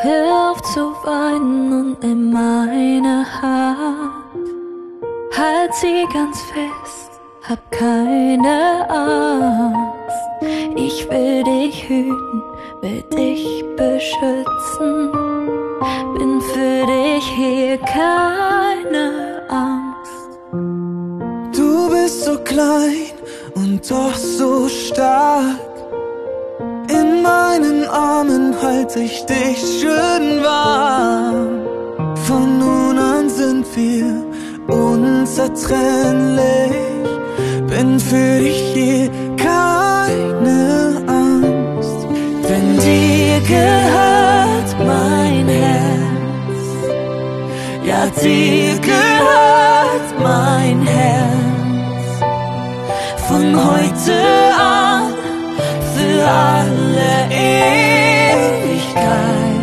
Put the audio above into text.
Hör auf zu weinen und nimm meine Hand. Halt sie ganz fest, hab keine Angst. Ich will dich hüten, will dich beschützen. Bin für dich hier, keine Angst. Du bist so klein und doch so stark. In meinen Armen halte ich dich schön warm. Von nun an sind wir unzertrennlich. Bin für dich hier, keine Angst. Denn dir gehört mein Herz. Ja, dir gehört mein Herz. Von heute an für alle